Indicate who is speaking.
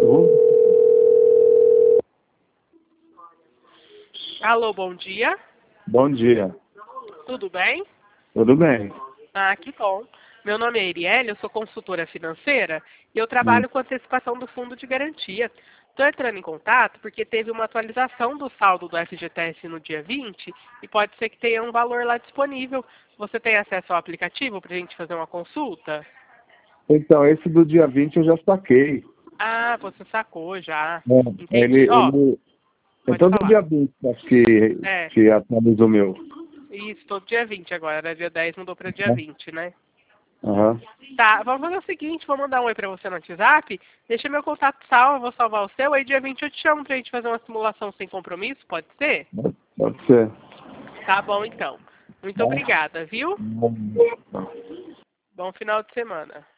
Speaker 1: Alô, bom dia.
Speaker 2: Bom dia.
Speaker 1: Tudo bem?
Speaker 2: Tudo bem?
Speaker 1: Ah, que bom. Meu nome é Iriele, eu sou consultora financeira e eu trabalho com antecipação do fundo de garantia. Estou entrando em contato porque teve uma atualização do saldo do FGTS no dia 20 e pode ser que tenha um valor lá disponível. Você tem acesso ao aplicativo para a gente fazer uma consulta?
Speaker 2: Então, esse do dia 20 eu já saquei.
Speaker 1: Ah, você sacou já.
Speaker 2: É,
Speaker 1: Entendi. Ó, pode
Speaker 2: então, do
Speaker 1: falar.
Speaker 2: dia 20 acho que atualiza o meu.
Speaker 1: Isso, todo dia 20 agora. Era dia 10, mudou para dia 20, né?
Speaker 2: Aham.
Speaker 1: Tá, vamos fazer o seguinte, vou mandar um oi pra você no WhatsApp, deixa meu contato salvo, eu vou salvar o seu, aí dia 20 eu te chamo pra gente fazer uma simulação sem compromisso, pode ser?
Speaker 2: Pode ser.
Speaker 1: Tá bom então. Muito obrigada, viu? Bom final de semana.